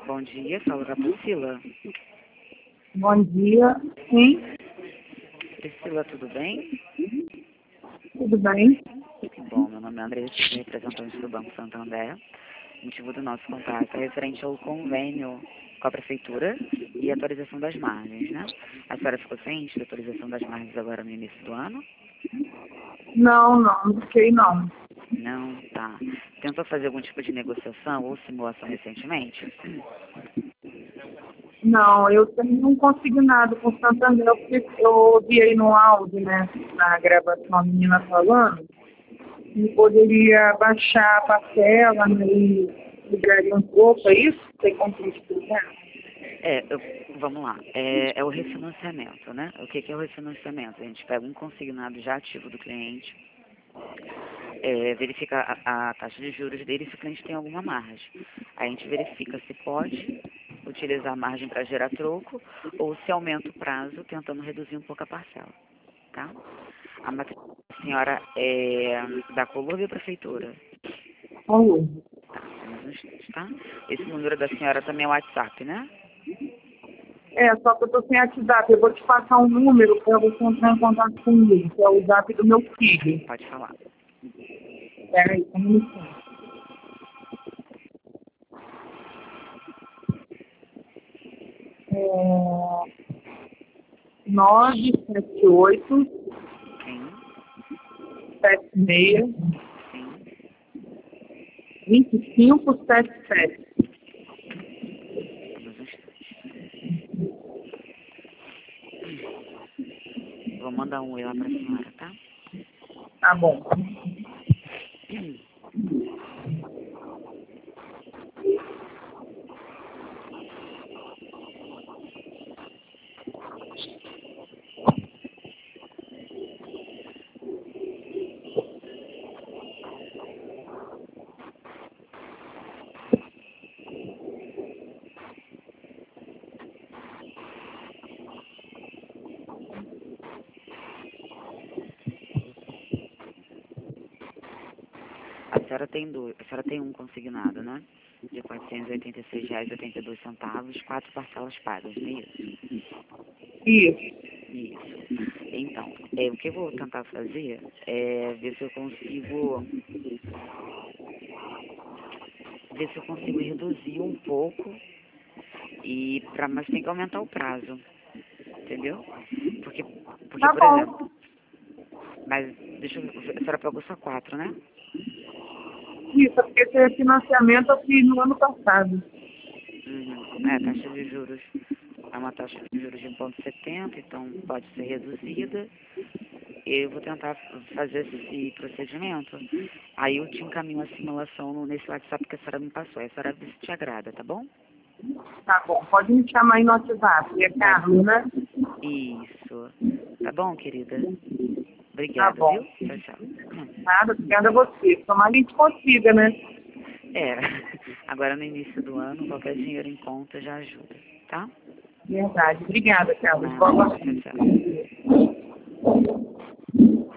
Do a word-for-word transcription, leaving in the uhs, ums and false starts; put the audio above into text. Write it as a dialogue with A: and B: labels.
A: Bom dia, fala com a Priscila.
B: Bom dia, sim,
A: Priscila, tudo bem?
B: tudo bem?
A: Que bom, meu nome é Andressa, sou representante do Banco Santander. O motivo do nosso contato é referente ao convênio com a Prefeitura e a atualização das margens, né? A senhora ficou ciente da atualização das margens agora no início do ano?
B: Não, não, não fiquei não.
A: Não, tá. Tentou fazer algum tipo de negociação ou simulação recentemente?
B: Não, eu tenho um consignado com o Santander, porque eu ouvi aí no áudio, né, na gravação a menina falando, que poderia baixar a parcela, né, e ligaria um pouco, é isso? Tem como me explicar?
A: É, eu, vamos lá. É, é o refinanciamento, né? O que, que é o refinanciamento? A gente pega um consignado já ativo do cliente, é, verifica a, a taxa de juros dele se o cliente tem alguma margem. Aí a gente verifica se pode utilizar a margem para gerar troco ou se aumenta o prazo, tentando reduzir um pouco a parcela, tá? A matrícula da senhora é da Colômbia Prefeitura.
B: Alô?
A: Tá, mais um instante, tá? Esse número da senhora também é o WhatsApp, né?
B: É, só que eu tô sem WhatsApp, eu vou te passar um número para você entrar em contato comigo, que é o zap do meu filho.
A: Pode falar.
B: Peraí, um minutinho. É... nove sete oito,
A: Sim,
B: sete seis,
A: sim.
B: vinte e cinco setenta e sete.
A: Mais um instante. Vou mandar um oi lá pra senhora, tá?
B: Tá bom.
A: A senhora tem dois, a senhora tem um consignado, né? De quatrocentos e oitenta e seis reais e oitenta e dois centavos, quatro parcelas pagas, não é isso?
B: Isso.
A: Isso. Então, é, o que eu vou tentar fazer é ver se eu consigo ver se eu consigo reduzir um pouco e pra, mas tem que aumentar o prazo, entendeu? Porque, porque
B: Tá
A: por
B: bom.
A: exemplo, mas deixa eu ver, a senhora pagou só quatro, né?
B: Isso, é porque esse financiamento eu fiz no ano passado.
A: Uhum. É, a taxa de juros é uma taxa de juros de um vírgula setenta, então pode ser reduzida. Eu vou tentar fazer esse procedimento. Aí eu te encaminho a simulação no- nesse WhatsApp que a senhora me passou. Aí a senhora vê se te agrada, tá bom?
B: Tá bom, pode me chamar aí no WhatsApp. É
A: Tá.
B: Carlos, né?
A: Isso. Tá bom, querida?
B: Tá
A: Obrigada,
B: bom.
A: viu? Tchau, tchau.
B: Nada, obrigada a você. Tomara que a gente consiga, né?
A: É, agora no início do ano, qualquer dinheiro em conta já ajuda, tá?
B: Verdade. Obrigada, Carlos. Boa
A: Nada. Tchau,
B: noite.
A: tchau.